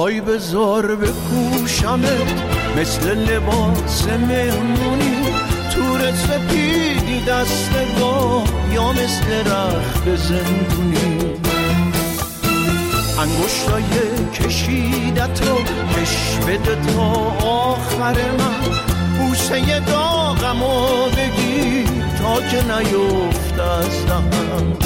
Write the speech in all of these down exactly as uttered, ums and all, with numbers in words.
آهای بذار بپوشمت مثل لباس مهمونی، تور سپیدی دستگاه یا مثل رخت زندونی، انگشتای کشیدت رو کش بده تا آخر من، بوسه داغم رو بگیر تا که نیفت از دهنم.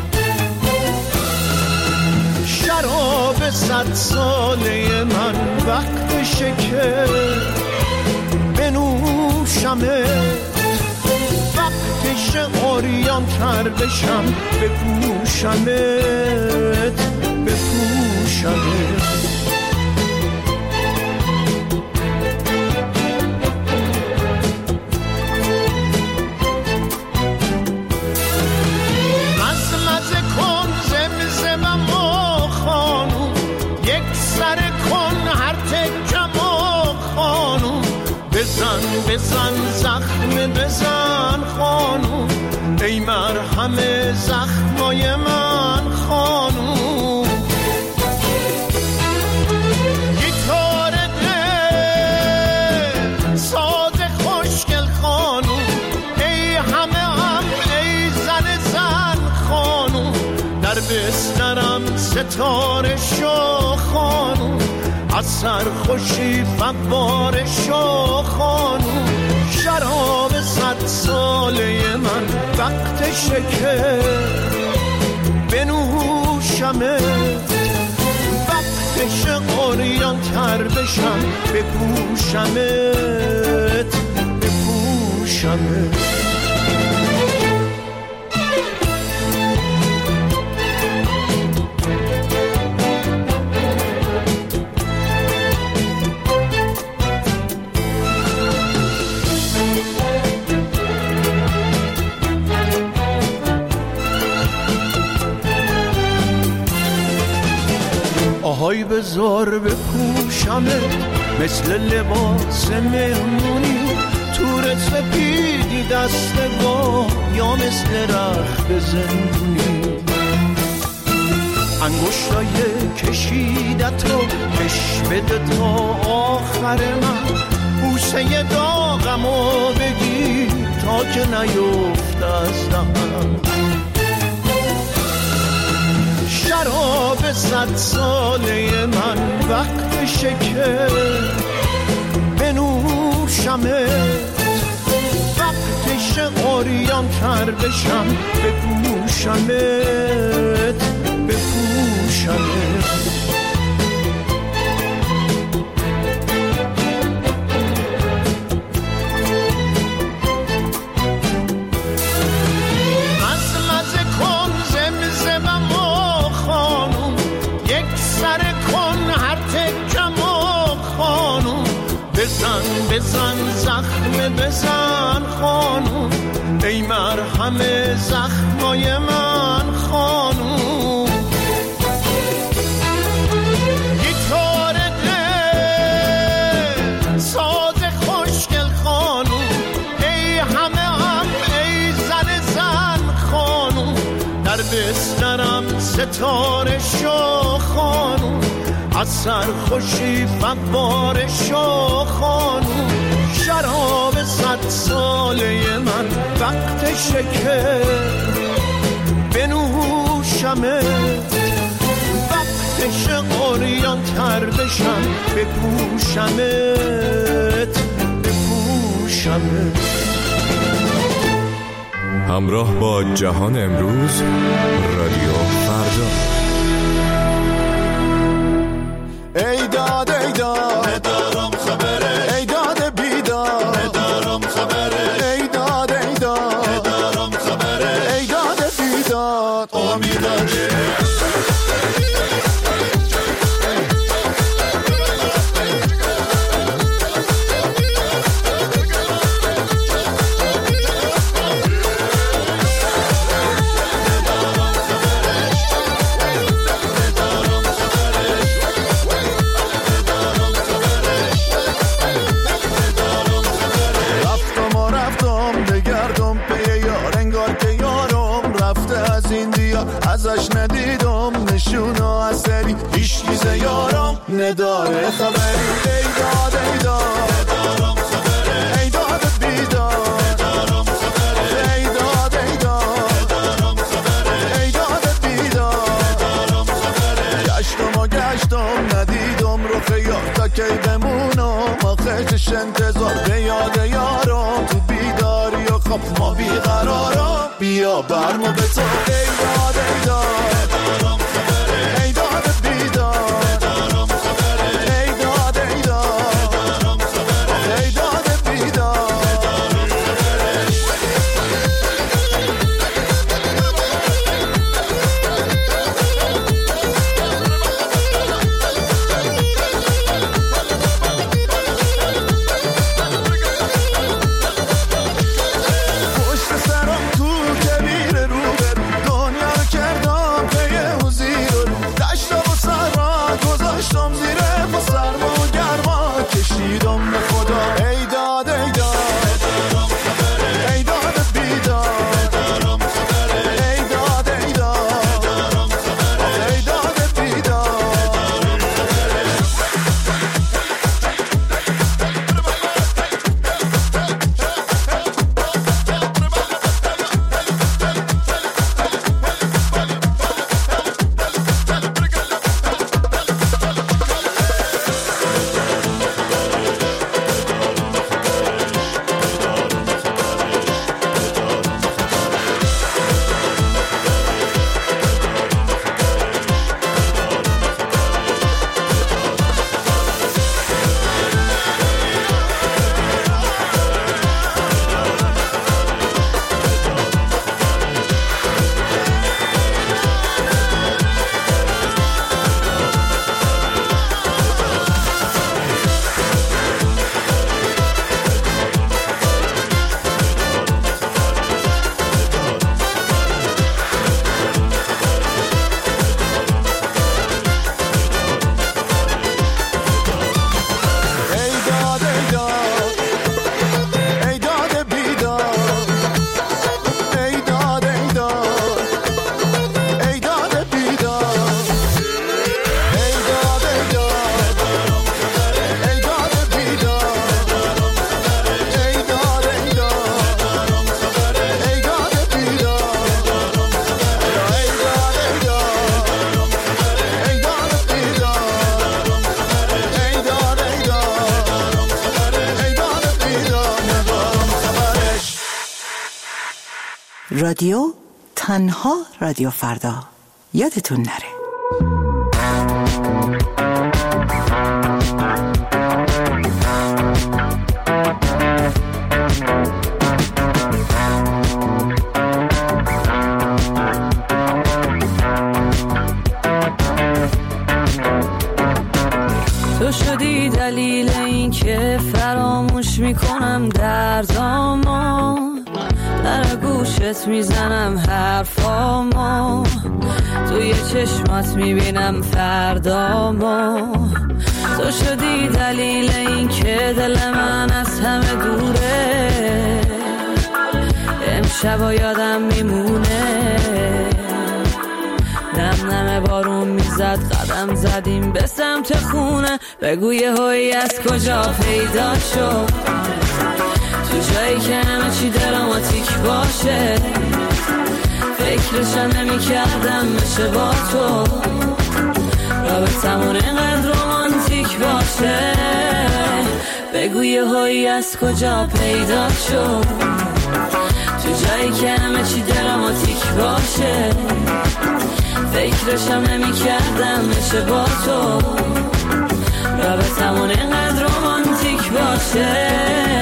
شراب صد ساله من وقتشه که بنوشمت، وقتشه عریان تر بشم بپوشمت بپوشمت. بزن بزن زخم بزن خانوم، ای مرهم زخمای من خانوم. گیتار دل ساز خوشگل خانوم، ای همه هم ای زن زن خانوم. در بسترم ستاره شو خانوم، از سرخوشی فوار شو خانوم. شراب صد ساله من وقتشه که بنوشمت، وقتشه عریان تر بشم بپوشمت بپوشمت. آهای بذار بپوشمت مثل لباس مهمونی، تور سپیدی دستگاه یا مثل رخت زندونی، انگشتای کشیدت رو کش بده تا آخر من، بوسه داغم رو بگیر تا که نیفت از دهنم. شراب صد ساله من وقتشه که بنوشمت، وقتشه عریان تر بشم بپوشمت بپوشمت. بزن بزن زخم بزن خانوم، ای مرهم زخمای من خانوم. گیتار دل ساز خوشگل خانوم، ای همه هم ای زن زن خانوم. در بسترم ستاره شو خانوم، از سرخوشی فوار شو خانوم. شراب صد ساله من وقتشه که بنوشمت، وقتشه عریان تر بشم بپوشمت بپوشمت. همراه با جهان امروز، رادیو فردا. ای داد ای داد ندارم خبره، ای داد بیداد ندارم خبره، ای داد ای داد ندارم خبره، ای داد بیداد امیداده. ازش ندیدم نشون و اثری هیچ چیز یارم ندارم نداره خبری ای داد ای داد ندارم خبری ای داد بیدار ندارم خبری ای داد ای داد ندارم خبری ای داد بیدار ندارم خبری گشتم و گشتم ندیدم رو خیال تا کی بمونم آخه چش انتظار به یاد یارم تو بیداری و خب ما بیقرارم بیا برمو به تو ای داد ای داد ندارم خبری ای داد بیدار ندارم خبری ای داد ای داد ندارم خبری ای داد بیدار ندارم خبری پشت سرم تو کبیر رو دنیا رو کردم پی حضیر رو دشتم و سر را گذاشتم زیره با سرما و گرما کشیدم به خدا ای داد ای داد ندارم خبری ای داد بیدار ندارم خبری ای داد ای داد ندارم خبری ای داد بیدار ندارم خبری ای داد ای داد ای داد بیدار ای داد ای داد ای داد بیدار ای داد ای داد ندارم خبری ای داد بیدار ندارم خبری ای داد ای داد ندارم خبری ای داد بیدار ندارم خبری ای داد ای داد ندارم خبری ای داد بیدار ندارم خبری ای داد ای داد ندارم خبری ای داد بیدار ندارم خبرش رادیو تنها رادیو فردا یادتون نره. تو شدی دلیل این که فراموش میکنم دردامو در گوشت میزنم حرفامو توی چشمات میبینم فردامو تو شدی دلیل این که دل من از همه دوره امشب و یادم میمونه نم نم بارون میزد قدم زدیم به سمت خونه بگو یهویی از کجا پیدا شد تو جایی که همه چی دراماتیک باشه فکرشم نمی کردم بشه با تو رابطمون اینقدر رومانتیک باشه بگو یهویی از کجا پیدا شد تو جایی که همه چی دراماتیک باشه فکرشم نمی کردم بشه با تو رابطمون اینقدر رومانتیک باشه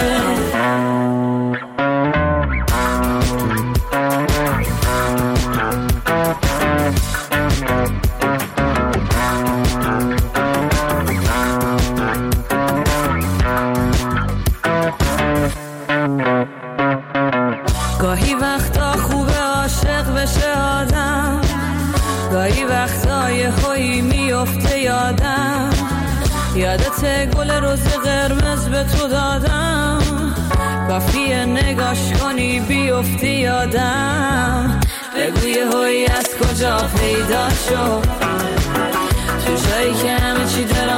گاهی وقتا خوبه عاشق بشه آدم گاهی وقتا یه هایی میفته یادم یادت گل روز قرمز به تو دادم کافیه نگاش کنی بیفتی یادم بگو یه هایی از کجا پیدا شد تو جایی که همه چی دارم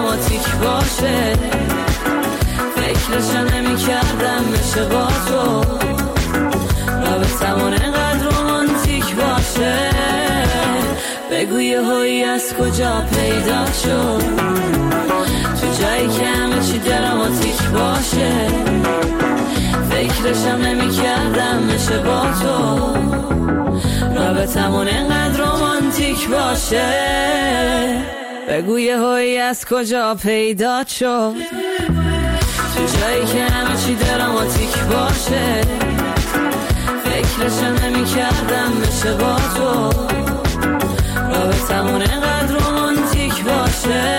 باشه، فکرشم نمی کردم بشه با تو رابطمون اینقدر رومانتیک باشه. بگو یه هایی از کجا پیدا شد، تو جایی که همه چی دراماتیک باشه، فکرشم نمی کردم بشه با تو رابطمون اینقدر رومانتیک باشه. بگو یه هایی از کجا پیدا شد، تو جایی که همه چی دراماتیک باشه، فکرشم نمی کردم بشه با تو رابطمون اینقدر رومانتیک باشه.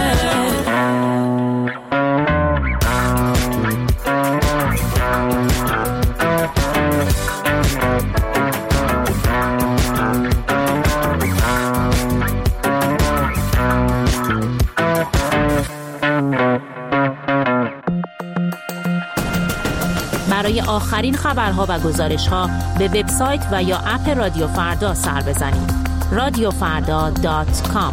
برای آخرین خبرها و گزارش‌ها به وبسایت و یا اپ رادیو فردا سر بزنید. رادیو فردا دات کام.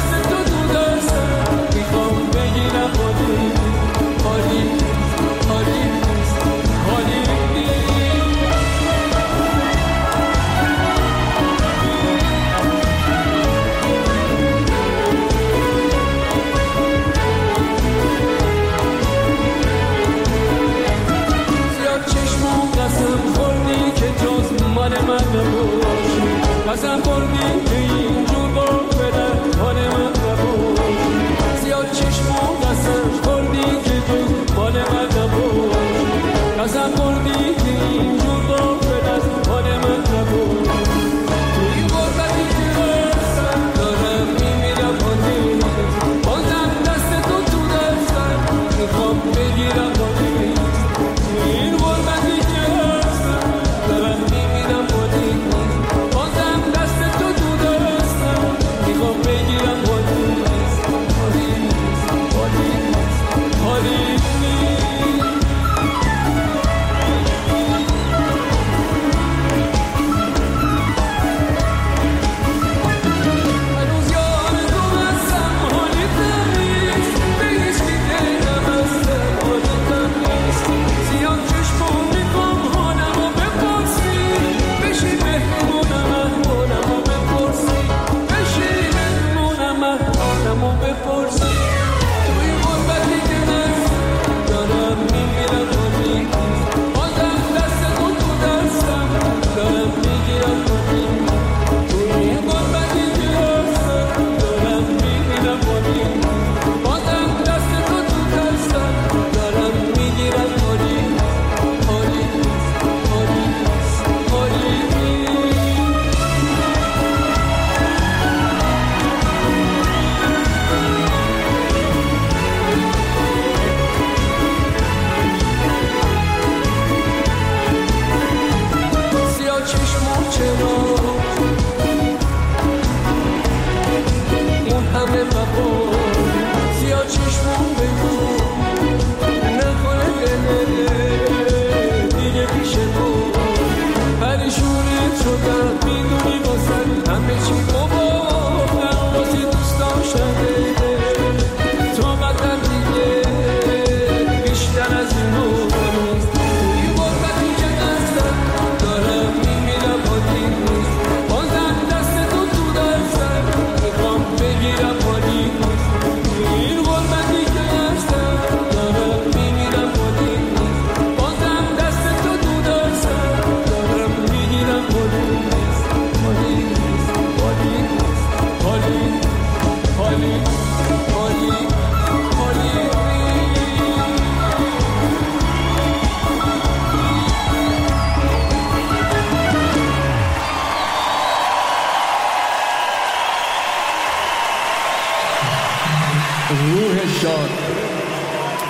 حالی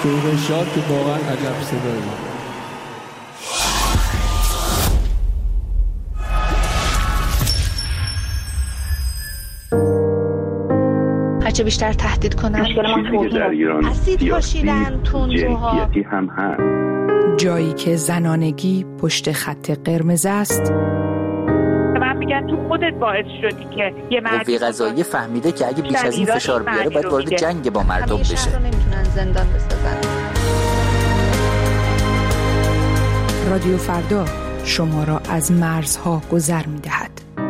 جوهر شاد که واقعا عجب صدایی. هرچه بیشتر تهدید کنن مشکل ما توهین اسید پاشیدن تندروها هم هست. جایی که زنانگی پشت خط قرمز است. من میگن تو خودت باعث شدی که یه مردی قوه قضاییه فهمیده که اگه بیش از این فشار بیاره باید وارد جنگ با مردم بشه. شهر رو نمیتونن زندان بسازن. رادیو فردا شما را از مرزها گذر میدهد.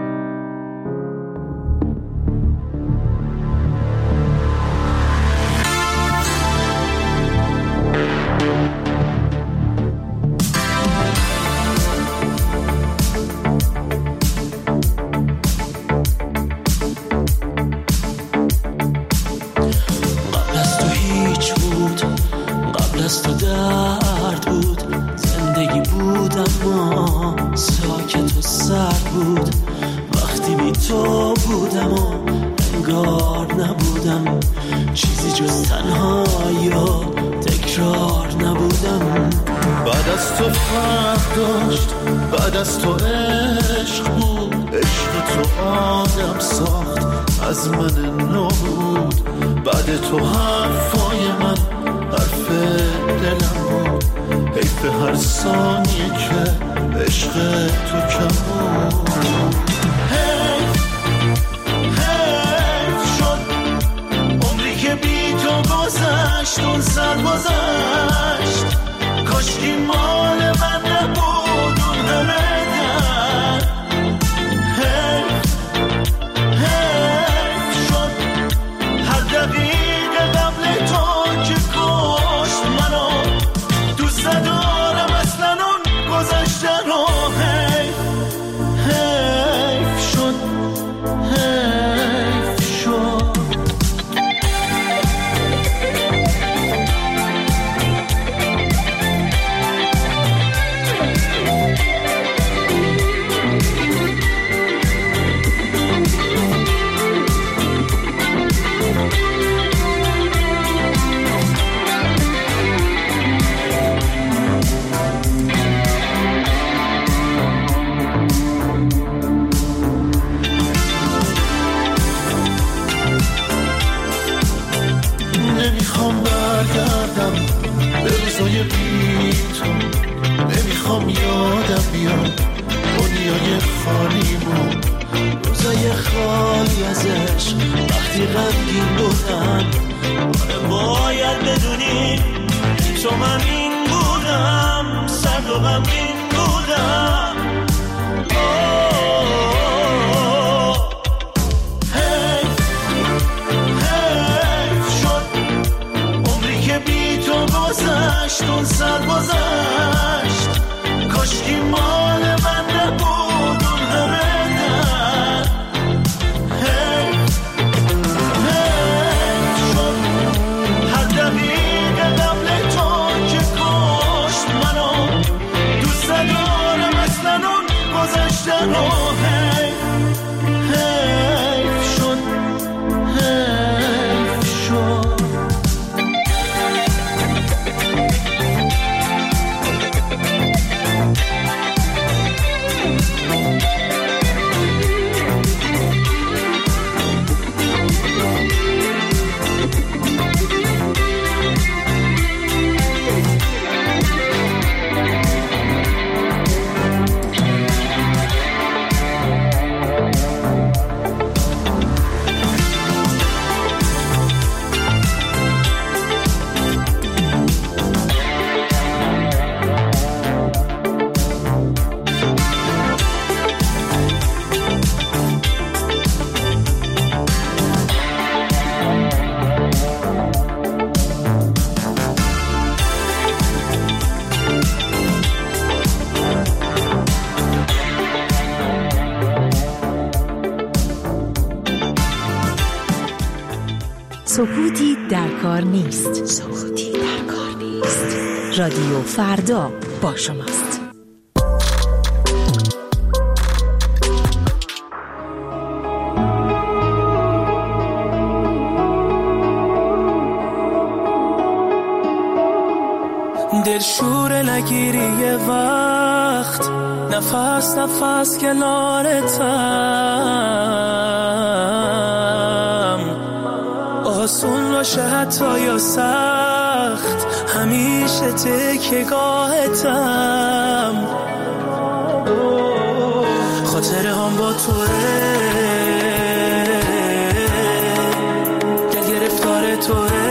سکوتی در کار نیست. سکوتی در کار نیست. رادیو فردا با شماست. دلشور نگیری یه وقت، نفس نفس کنارتم، آسون باشه حتی یا سخت، همیشه تکیه‌گاهتم، خاطره هم با توه، دل گرفتار توه،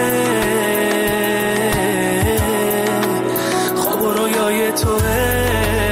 خواب و رویای توه،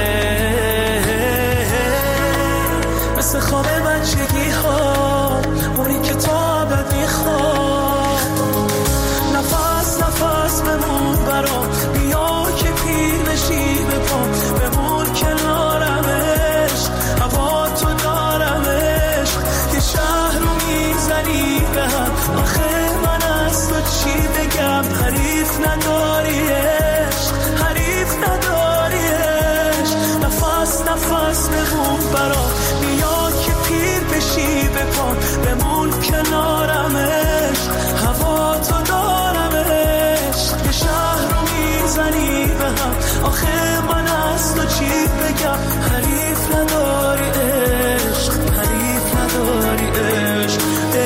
مثل خواب بچگی ها، اونی که تا ابد میخواد، نفس نفس بمون برام، بیا که پیر بشی بپام، بمون کنارمش، هوا تو دارمش، یه شهر رو میزنی به هم، آخه من از تو چی بگم، حریف نداریش، حریف نداریش، نفس نفس بمون برام، بیا که پیر بشی بپام، بمون کنارمش، هوا تو دارمش، یه شهر رو میزنی به هم، آخه من از تو چی بگم، حریف نداری عشق، حریف نداری عشق.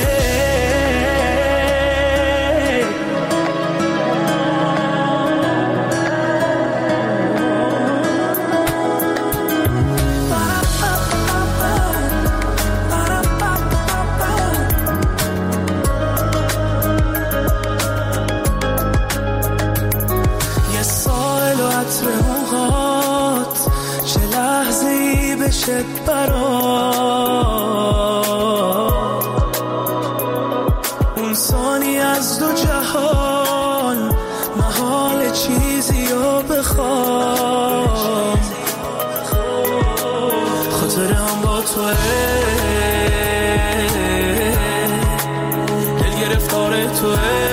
چه برات اون ثانی از دو جهان، محال چیزی رو بخوام، خاطره هم با توه، دل گرفتار توه،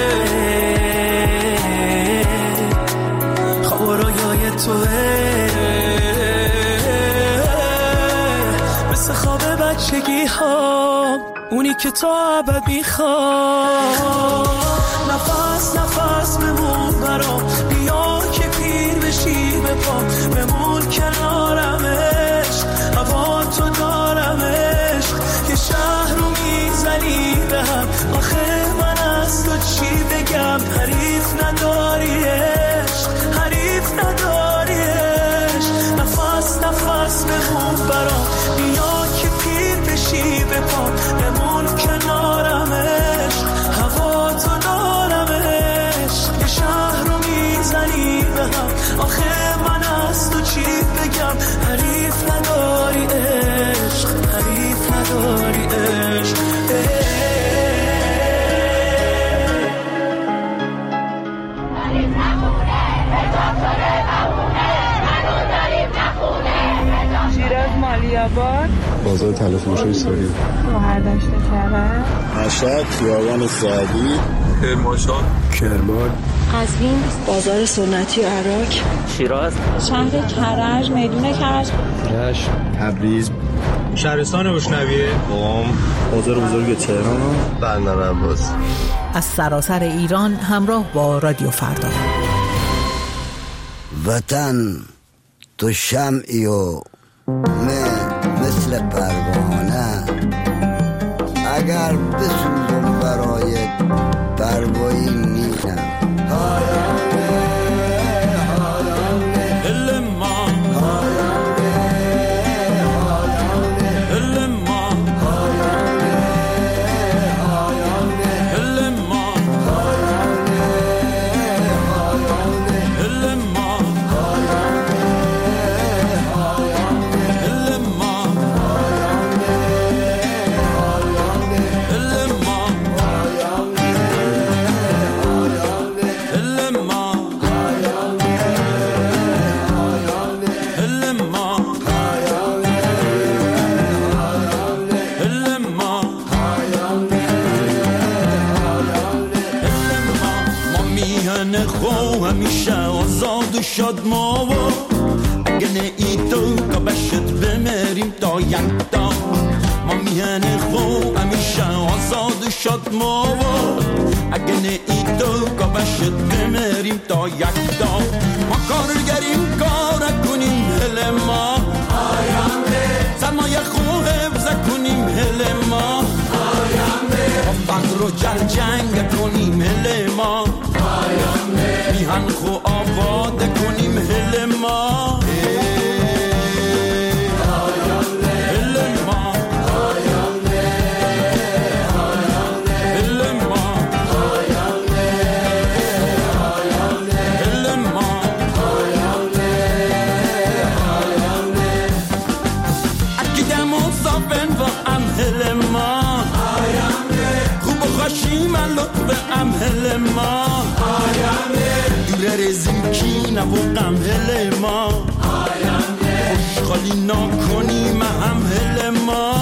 خواب و رویای توه، خواب بچگی ها، اونی که تا ابد میخواد، نفس نفس بمون برام، بیا که پیر بشی بپام، بمون کنارمش، هوا تو دارمش، یه شهر رو میزنی به هم، آخه من از تو چی بگم، حریف نداریش، حریف نداریش، نفس نفس بمون برام، بیا بپام، بمون کنارمش، هوا تو دارمش، یه شهر رو میزنی به هم، آخه من از تو چی بگم، حریف نداری عشق، حریف نداری عشق. حریف نخونه اتافتاره بمونه، منو داریم نخونه. شیراز مالیاباد، بازار تلفروشی ساری، شوهر داشته کرد، مشهد خیابان سعدی، کرمانشاه، کرمان، قزوین، بازار سنتی عراق، شیراز، شهر کرج، میدون کرج، رشت، تبریز، شهرستان بشنویه، قم، بازار بزرگ تهران، بندر عباس. از سراسر ایران همراه با رادیو فردا. وطن تو شمعی و من مثل پروانه، اگر بسوزم برای پروایی نیستم. شاد ما و اگه نه ای تو که بشت بمریم تا یک دا ما میهن خو همیشه آزاد شاد ما و اگه نه ای تو که بشت بمریم تا یک دا ما هل ما سرمایه خوب حفظ کنیم هل ما با فقر و جل جنگ کنیم هل ما میهن خو آباد کنیم هل ما هل ما دور رزیم کی نبوقم هل ما خوشخالی نکنیم هم هل ما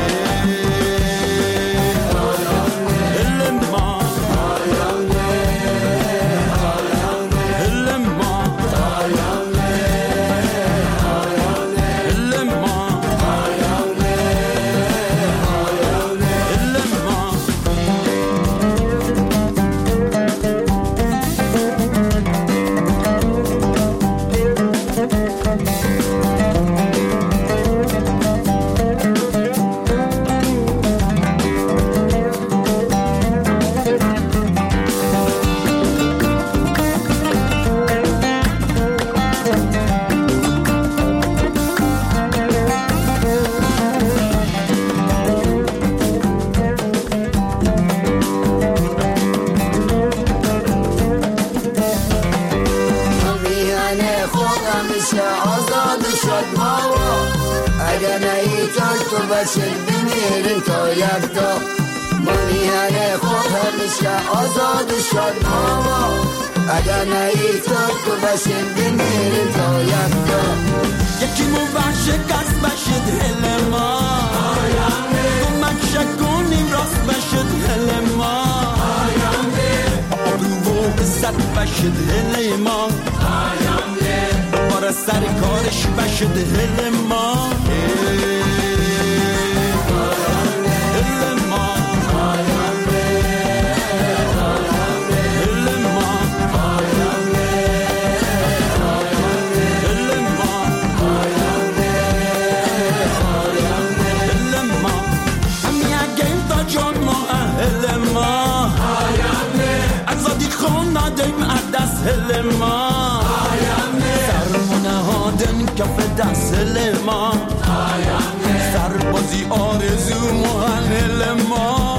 بشر بمیریم تا یکتا ما میهن خود همیشه آزاد و شاد ماما اگر نهی تو بشر بمیریم تا یکتا یکی مو بخشه کس بشد هل ما کمک شکنیم راست بشد هل ما آبرو و بزد بشد هل ما بار سر کارش بشد هل ما هل ما سرمونه هادن کف دست هل ما سربازی آرزو موهن هل ما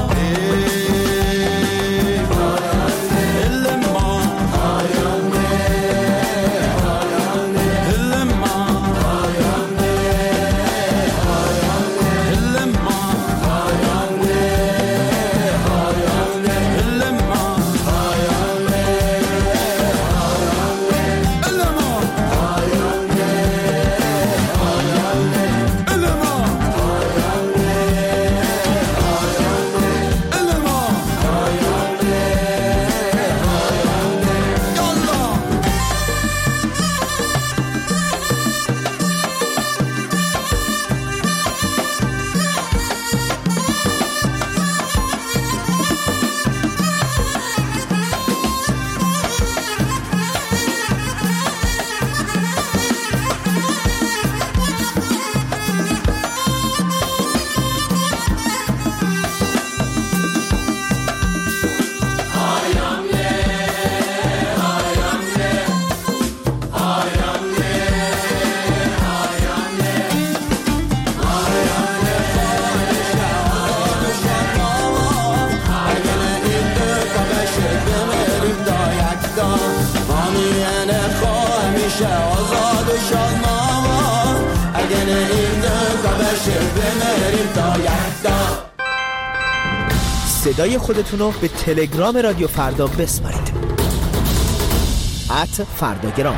صدای خودتون رو به تلگرام رادیو فردا بسپارید. ات فرداگرام.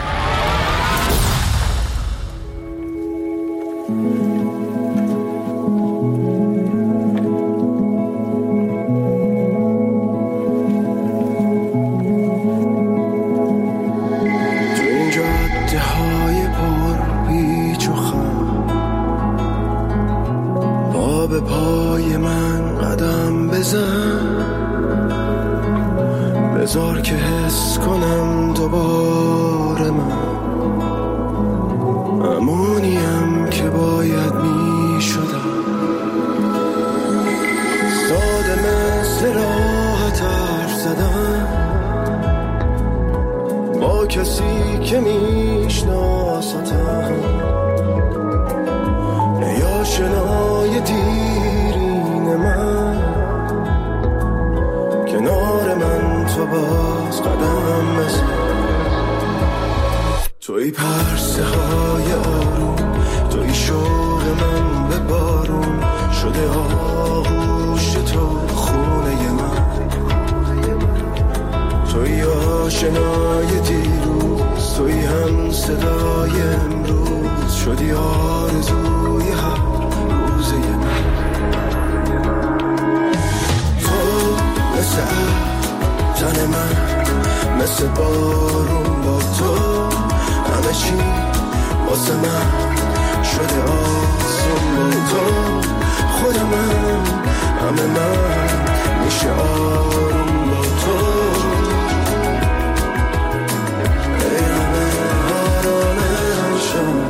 بذار که حس کنم دوباره من با کسی که میشناستم، ای آشنای دیرین من، کنار من تو باز قدم بزن. توی پرسه های آروم، توی شوق من به بارون شده آغوش تو خونه من. توی آشنای دیروز، توی هم صدای امروز شدی آرزوی هر روزه من. تو مثل تن من، مثل بارون با تو همه چی واسه من شده آسون با تو. خود من همه من میشه آروم با تو. ای همه آرامشم،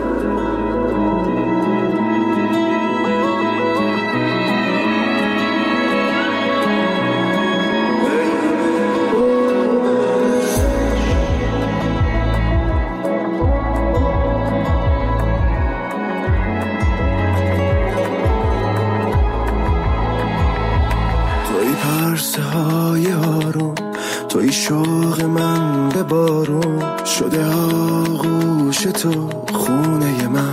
توی شوق من به بارون شده آغوش تو خونه من.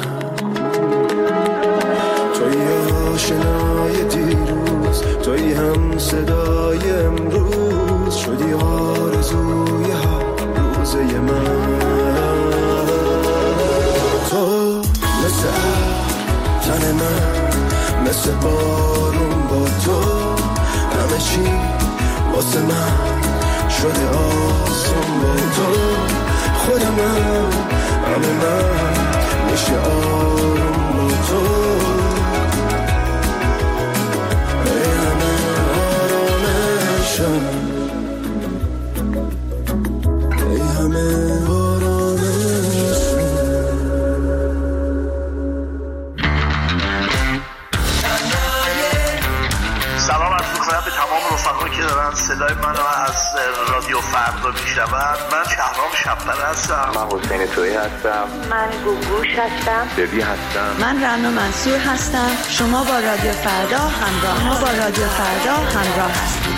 توی آشنای دیروز، توی هم صدای امروز شدی آرزوی هر روزه من. تو مثل تن من، مثل بارون با تو همه چی واسه من شده آسون با تو. خود من همه من میشه آروم با تو. ای همه آرامشم، ای همه آرامشم. سلام عرض می‌کنم به تمام رفقا که دارن صدای منو از رادیو فردا میشنون. من شهرام شب‌پر هستم. من حسین تویی هستم. من گوگوش هستم. ببی هستم. من رنا منصور هستم. شما با رادیو فردا همراه ما با رادیو فردا همراه هستید.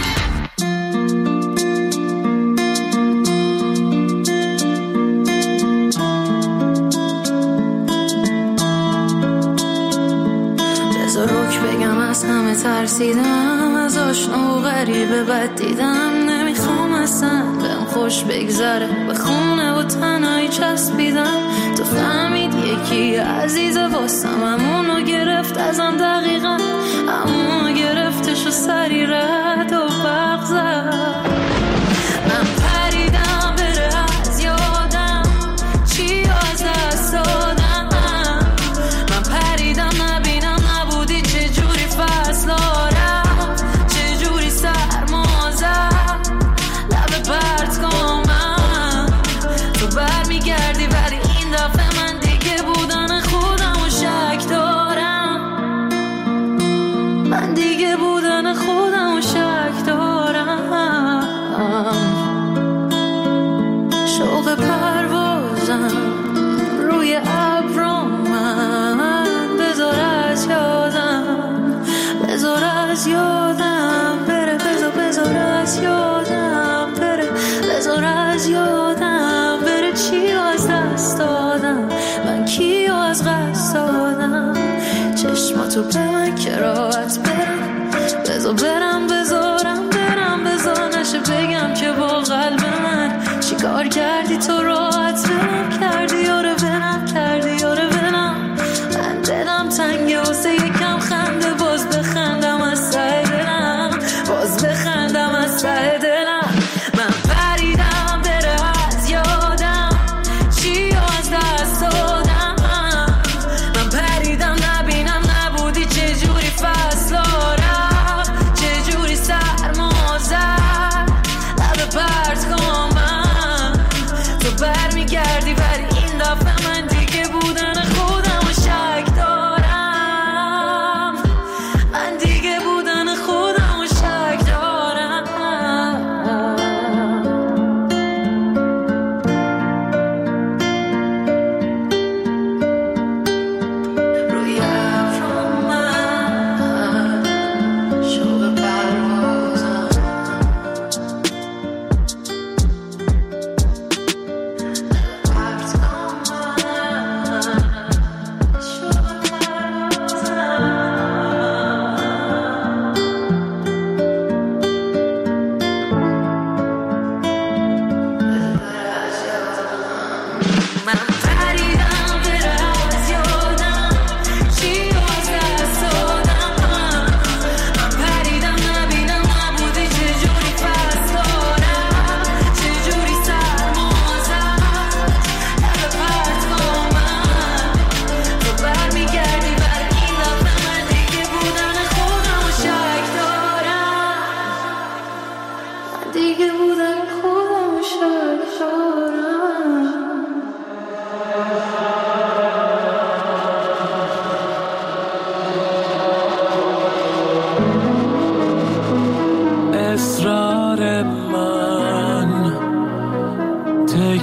روک بگم از همه ترسیدم، از آشنا و غریبه بد دیدم. نمیخوام اصلا بهم خوش بگذره، به خونه و تنهایی چسبیدم. تو فهمید یکی عزیزه واسم، همونو گرفت ازم دقیقا، همونو گرفتش و سری رد و برق زد. من پریدم بره از یادم، چی از دست دادم. من پریدم نبینم نبودی، چجوری فصلارم، چجوری سرما زد لب پرت کنم. تو برمیگردی ولی این دفعه من دیگه بودن خودم و شک دارم. من دیگه بودن خودم و شک دارم. شوق پروازم روی ابرام، من بذار از یادم، بذار از یادم بره، بذار بذار از یادم بره، بذار از یادم بره. چی از دست دادم من، کیو از قصد دادم. چشماتو به من که راحت برم، بذار برم بذارم برم، بذار نشه بگم که با قلب من چی کار کردی تو راحت برم کردی. یاره برم کردی، یاره برم. من دلم تنگه واسه یکم خنده، باز بخندم از ته دلم، باز بخندم از ته دلم. من پریدم بره از یادم، چی از دست دادم. من پریدم نبینم نبودی، چجوری فصلارم، چجوری سرما زد لب پرت کنم. تو برمیگردی ولی این دفعه من دیگه بود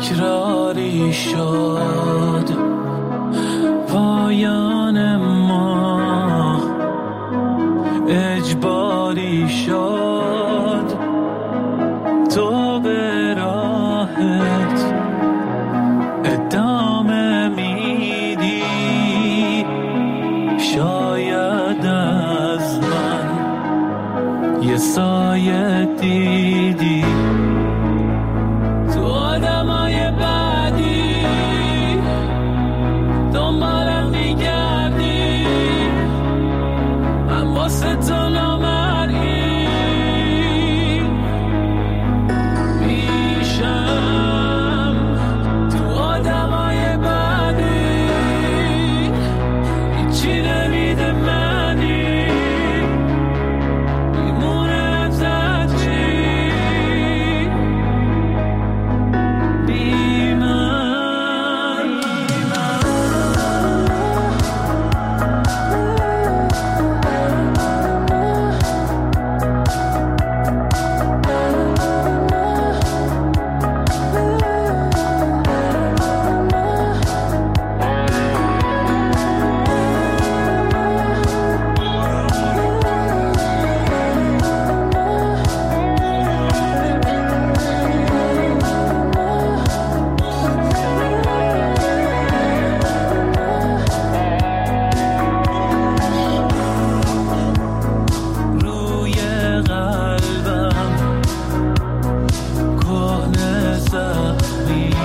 تکراری شد پایان ما، اجباری شد تو به راحت ادامه میدی. شاید از من یه سایه دیدی تو آدمای بعدی، دنبالم میگردی، من واسه تو نامرئی میشم. تو آدمای بعدی هیچی نمیده منی، میمونه ازت چی بی من. روی قلبم کهنه زخمی،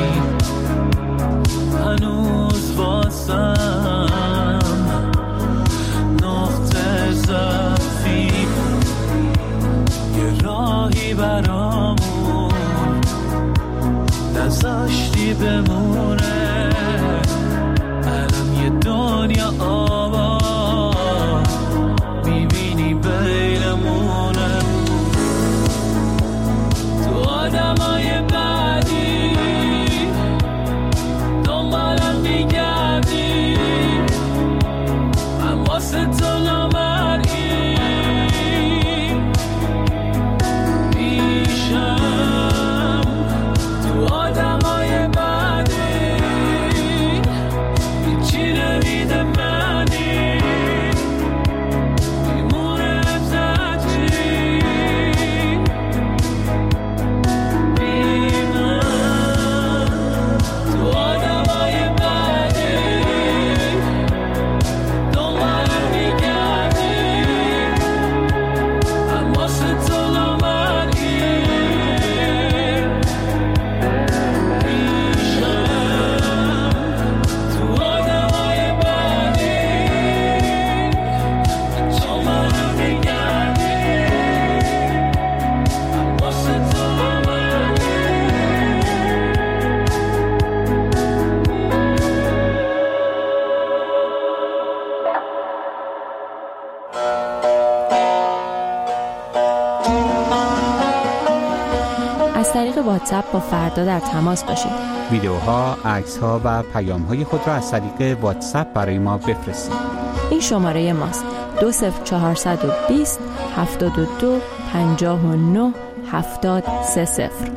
هنوز واسم نقطه ضعفی. یه راهی برامون نذاشتی بمونه، الان یه دنیا آباد میبینی بینمونه. تو آدمای بعدی دنبالم میگردی، من واسه تو نامرئی میشم. تو آدمای بعدی هیچی نمیده منی، میمونه ازت چی بی من. تو آدمای بعدی دنبالم میگردی، من واسه تو نامرئی میشم. تو آدمای بعدی دنبالم میگردی، من واسه تو نامرئی. از طریق واتساپ با فردا در تماس باشید. ویدیوها، عکس‌ها و پیام‌های خود را از طریق واتساپ برای ما بفرستید. این شماره ماست: دو صفر چهارصد و بیست هفتاد و دو پنجاه و نه هفتاد سه صفر.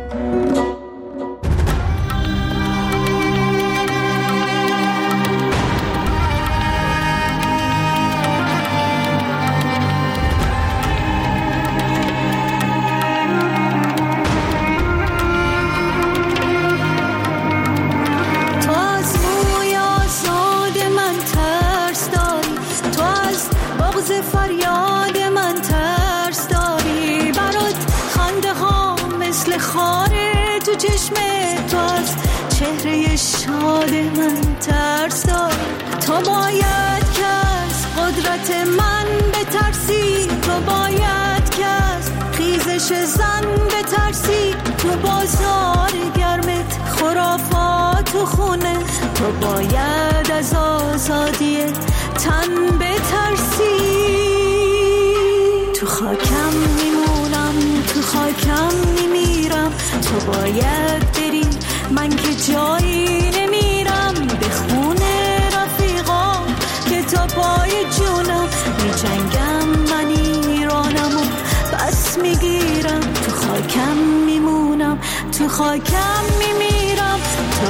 تو از موی آزاد من ترس داری، تو از بغض فریاد من ترس داری. برات خنده ها مثل خاره تو چشم، تو از چهره شاد من ترس داری. تو باید که از قدرت من بترسی، تو باید که از خیزش زن بترسی. تو بازار گرمت خرافات و خونه، تو باید از آزادی تن بترسی. تو خاکم میمونم، تو خاکم میمیرم، تو باید بری، من که جایی نمیرم. به خونه رفیقام که تا پای جونم میجنگم، من ایرانم و بس میگیرم. تو خاکم میمونم، تو خاکم میمیرم.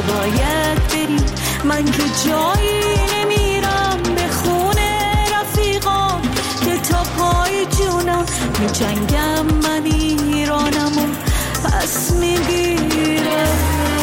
تو باید بری، من که جایی نمیرم به خونه رفیقام که تا پای جونم میجنگم، من ایرانم و پس میگیرم.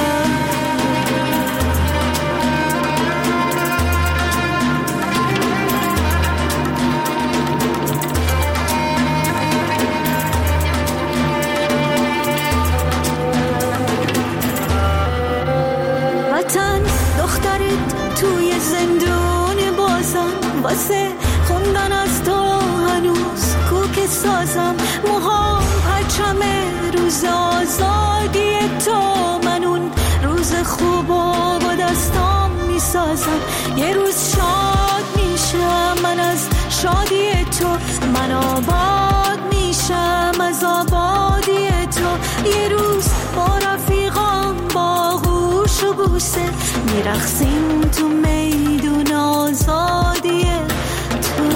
وطن دخترت توی زندون بازم، واسه خوندن از تو هنوز کوک سازم، موهام پرچم روز آزادی تو، من اون روز خوبا با دستام میسازم، یه روز شاد میشم من از شادی تو، من آباد میشم از آبادی تو، یه روز با رفیقام با گوش و بوسه میرقصیم تو میدون آزادی تو.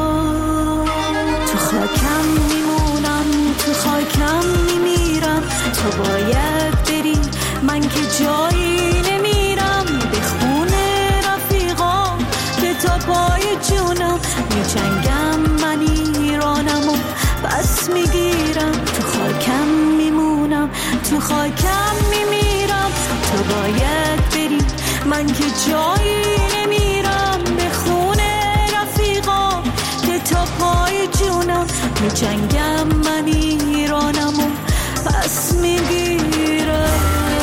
تو خاکم میمونم، تو خاکم میمیرم، تو باید بری، من که جایی نمیرم به خونه رفیقام که تا پای جونم میجنگم، من ایرانم و پس میگیرم. تو خاکم میمونم، تو خاکم میمیرم، تو باید بری، من که جایی نمیرم به خونه رفیقام که تا پای جونم میجنگم، من ایرانم و پس میگیرم.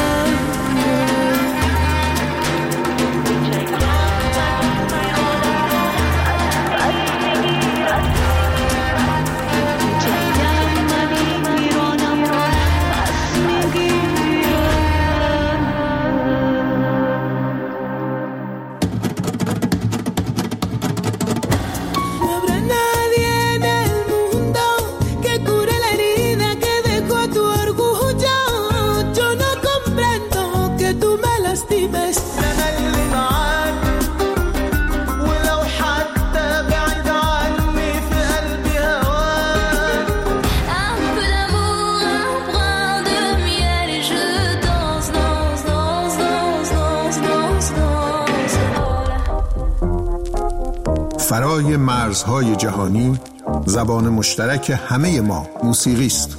فرای مرزهای جهانی زبان مشترک همه ما موسیقی است.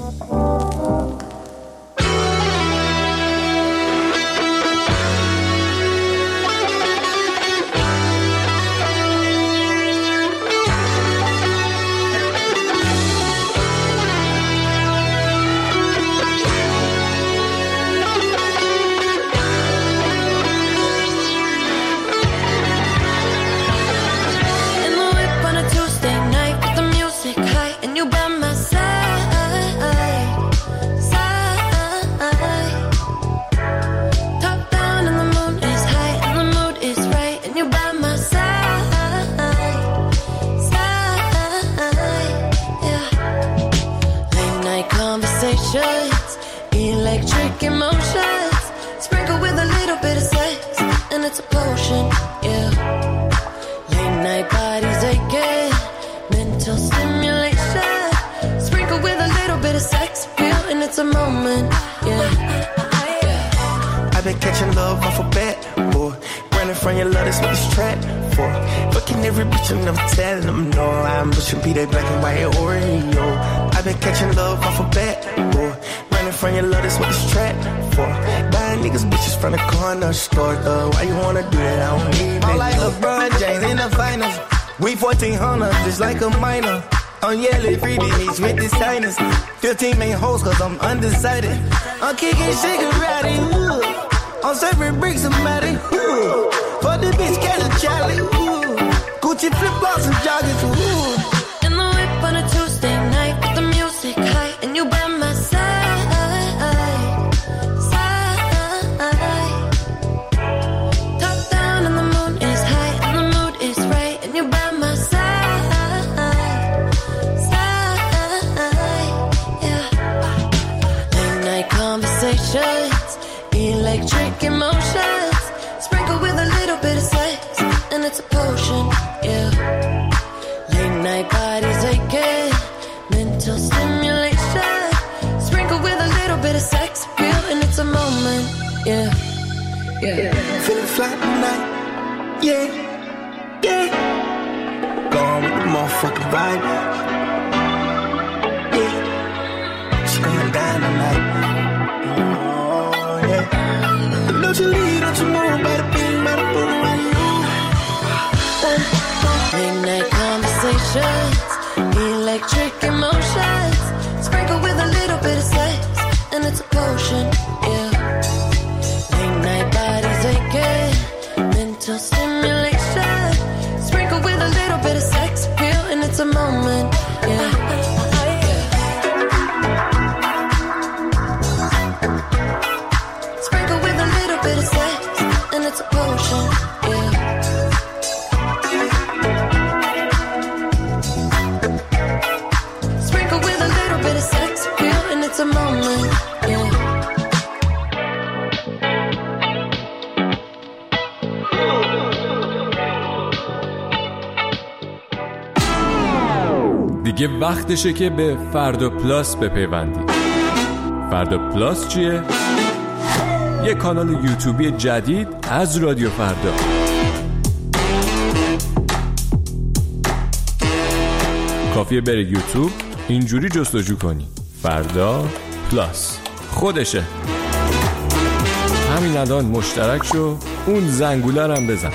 Electric emotions, sprinkled with a little bit of sex, and it's a potion, yeah. Late night bodies aching, mental stimulation, sprinkled with a little bit of sex appeal, and it's a moment, yeah. yeah. I've been catching love off a bat, boy. Running from your love, that's what this track for. Fucking every bitch and I'm telling them no. I'm pushing be that black and white Oreo. I've been catching love off a bat, boy. From your love, that's what this track for. Buying niggas bitches from the corner store. Uh, why you wanna do that? I don't need it. I'm like LeBron James in the finals. We fourteen hundred, just like a minor. I'm yelling freebie meets with the signers. fifteen main hoes, cause I'm undecided. I'm kicking cigarette, ooh. I'm serving bricks and matty, ooh. For the bitch, can a Charlie, ooh. Gucci flip-flops and joggers, ooh. In the whip on a Tuesday night with the music high, and you by my side. Electric emotions, sprinkled with a little bit of sex, and it's a potion, yeah. Late night bodies aching, mental stimulation, sprinkled with a little bit of sex appeal, and it's a moment, yeah. Feeling fly tonight, yeah, yeah. Gone with the motherfucking vibe, yeah. She going down tonight, oh yeah. Don't you leave, don't you move, bada bing, bada boom, why you? Midnight conversations, electric emotions, sprinkle with a little bit of sex, and it's a potion, yeah. Late night bodies aching, mental stimulation, sprinkle with a little bit of sex appeal, and it's a moment, yeah. Sprinkle with a little bit of sex, and it's a potion, yeah. It's a moment, yeah. دیگه وقتشه که به فردا پلاس بپیوندی. فردا پلاس چیه؟ یه کانال یوتیوبی جدید از رادیو فردا. کافیه بره یوتیوب، اینجوری جستجو کنی فردا پلاس، خودشه. همین الان مشترک شو، اون زنگوله هم بزن.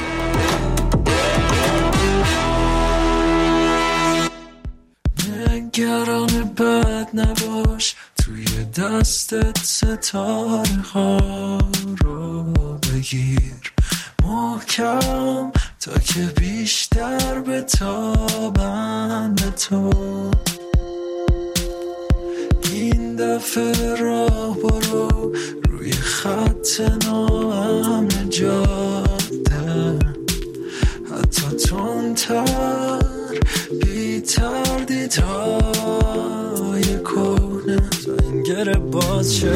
نگران بد نباش، توی دستت ستاره ها رو بگیر محکم تا که بیشتر بتابن به تو. این دفعه راه برو روی خط ناامن جاده، حتی تندتر بی تردیدهای کهنه تا این گره باز شه.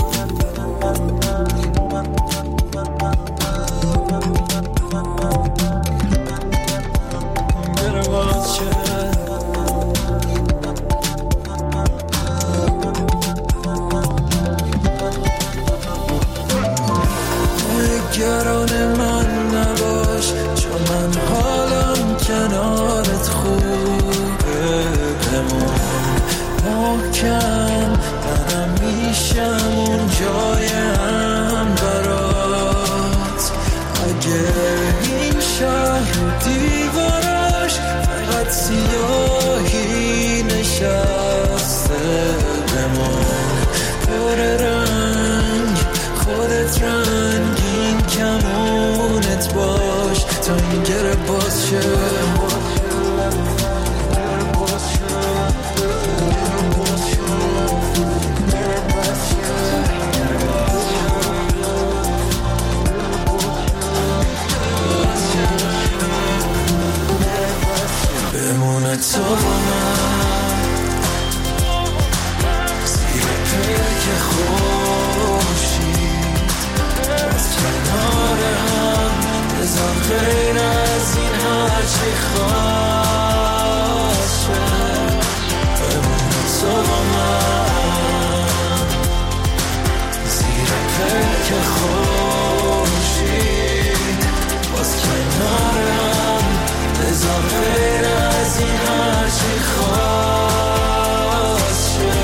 گره باز شه. نگران من نباش، چون من حالم کنارت خوبه. بمون محکم، منم میشم اون جایم برات. اگه این شهر دیوارش فقط سیاهی نشسته، بمون پر رنگ، خودت رنگین کمونت باش تا این گره باز شه. بمونه تو با من زیر پلک خورشید، از کنار هم بذار غیر از این هرچی خواست شه. بمونه تو با من زیر پلک خورشید، باز کنار هم بذار غیر از این هرچی خواست شه.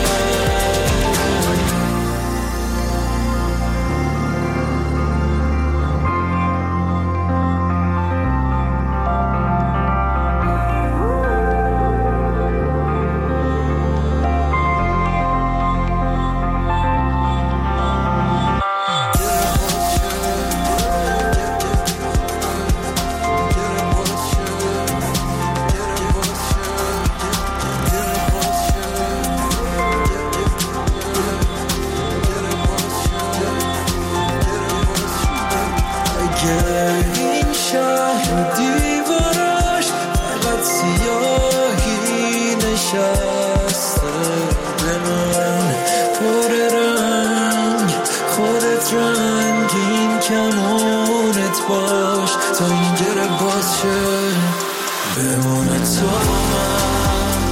این شهر دیوارش فقط سیاهی نشسته، به من پر رنگ، خودت رنگین کمونت باش تا این گره باز شه. بمونه تو من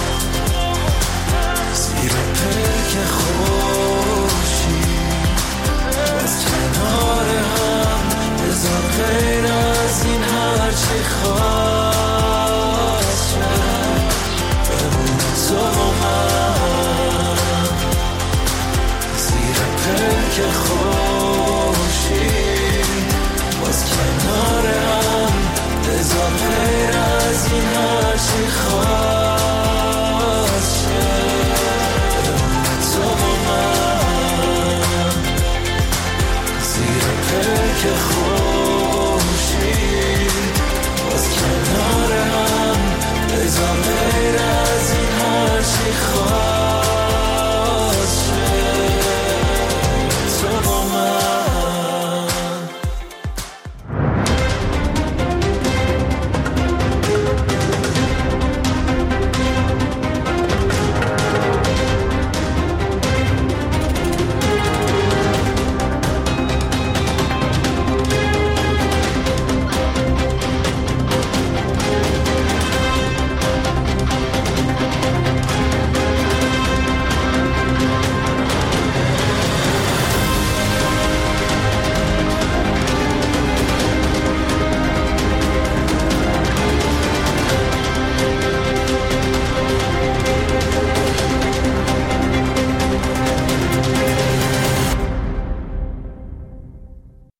زیر پلک خورشید، از کنار که خون